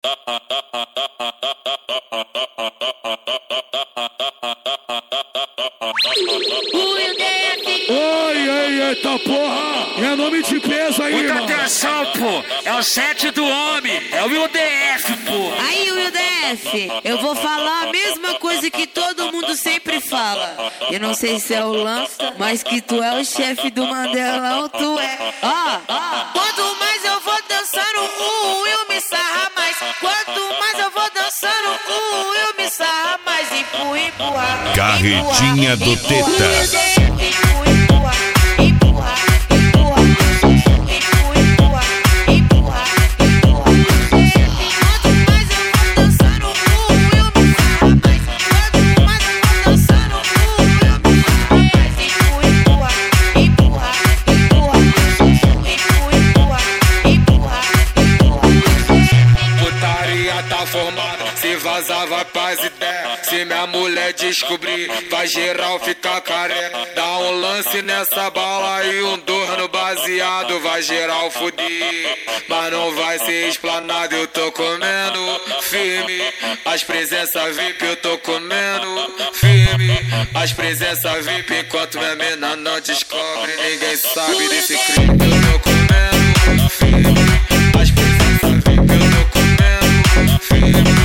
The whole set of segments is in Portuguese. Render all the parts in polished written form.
Oi, eita porra! É nome de peso aí, muita mano. atenção, pô. É o 7 do homem. É o Will DF, pô. Aí, Will DF, eu vou falar a mesma coisa que todo mundo sempre fala. Eu não sei se é o Lança, mas que tu é o chefe do Mandelão, tu é. Quanto mais eu vou dançando, o Will me sarra mais. Quanto mais eu vou dançando, o Will me sarra mais. Empurra. Carretinha do Teta. Se vazar vai pras ideias. Se minha mulher descobrir, vai geral ficar careca. Dá um lance nessa bala e um dor no baseado, vai geral fuder. Mas não vai ser explanado, eu tô comendo firme. As presenças VIP eu tô comendo firme. As presenças VIP enquanto minha mina não descobre. Ninguém sabe desse crime, eu tô comendo firme. As presenças VIP eu tô comendo firme.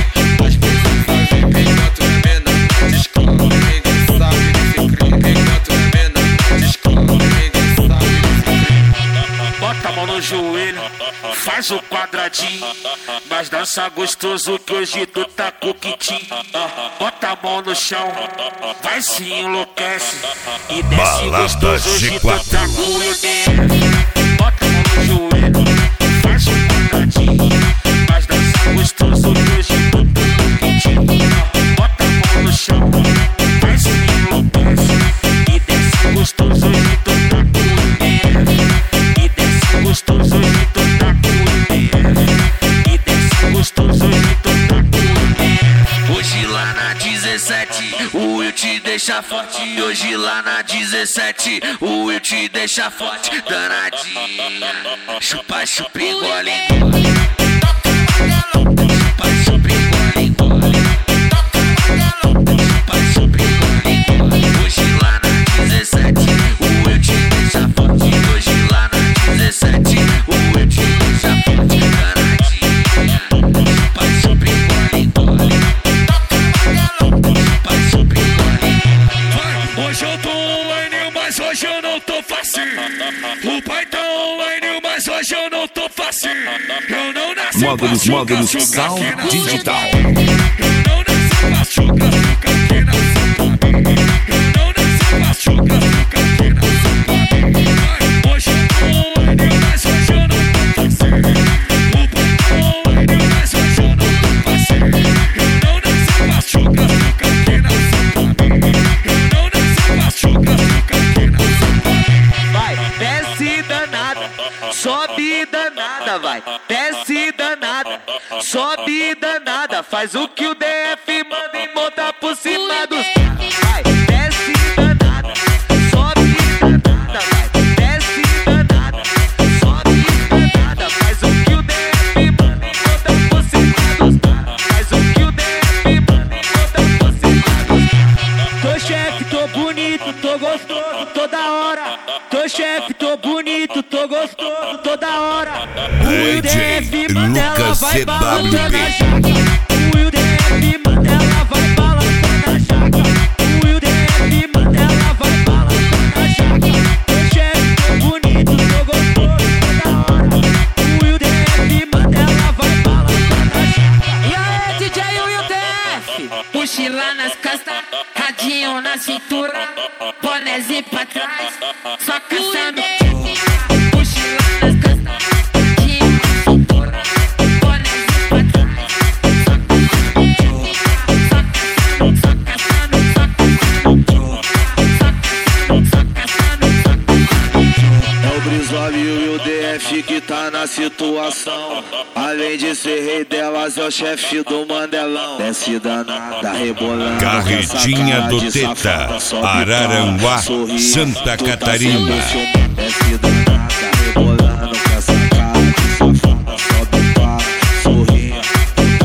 No joelho, faz o quadradinho, mas dança gostoso que hoje tu tá com o quitinho. Bota a mão no chão, vai se enlouquece e desce Balada gostoso hoje tu G4. tá com o DF. Bota a mão no joelho, faz o quadradinho, mas dança gostoso que hoje tu tá com o quitinho. Bota a mão no chão, vai se enlouquece e desce gostoso hoje tu tá com o DF. Gostoso hoje tu tá com e desce gostoso hoje tu tá com. Hoje lá na 17 o Will te deixa forte. Hoje lá na 17 o Will te deixa forte. Danadinha, chupa, engole. Chupa, engole, engole. Chupa, engole. Hoje lá na 17 o Will te deixa forte. Hoje lá na 17 o Will te deixa forte. Danadinha, chupa, engole, engole. Chupa, engole. Vai, hoje eu tô online, mas hoje eu não tô facinho. O pai tá online, mas hoje eu não tô facinho. Eu não nasci Módulos Sound Digital. Eu não nasci pra chuca, que nasceu pra mim. Eu não nasci pra chuca, que nasceu pra mim. Vai, hoje eu tô online, mas hoje eu não tô facinho. O pai tá online, mas hoje eu não tô facinho. Eu não nasci pra chuca, que nasceu pra mim. Eu não nasci pra chuca, que nasceu pra mim. Vai, desce danada, sobe danada, vai, desce danada, sobe danada, faz o que o DF manda e monta por cima dos. Vai, desce danada, sobe danada, vai, desce danada, sobe danada, faz o que o DF manda e monta por cima dos. Faz o que o DF manda e monta por cima dos. Tô chefe, tô bonito, tô gostoso toda hora. Tô chefe, tô bonito, tô gostoso toda hora. O DJ DF manda, ela Lucas vai CWB. balançando a jaca. O DF manda, ela vai balançando a jaca. O DF manda, ela vai balançando a jaca. Tô chefe, tô bonito, tô gostoso toda hora. O DF manda, ela vai balançando a jaca. E aí, DJ Will DF? Mochila nas costas, radinho na cintura, bonézinho pra trás, só caçando. Mochila nas costas, radinho na cintura, bonézinho pra trás, só caçando. Só caçando, só caçando. É o Brizola e o DF que tá na situação. Além de ser rei delas, é o chefe do Mandelão. Desce danada, rebolando. Carretinha do Teta, Araranguá, Santa Catarina. Desce danada, rebolando com essa cara de safada. Sobe pá, sorrinha,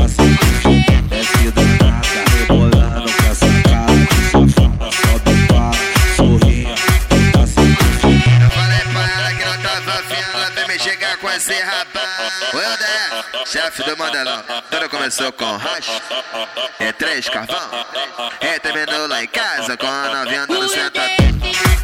chefe do Mandelão. Tudo começou com racha, é 3 carvão. E terminou lá em casa com a novinha dando sentadão.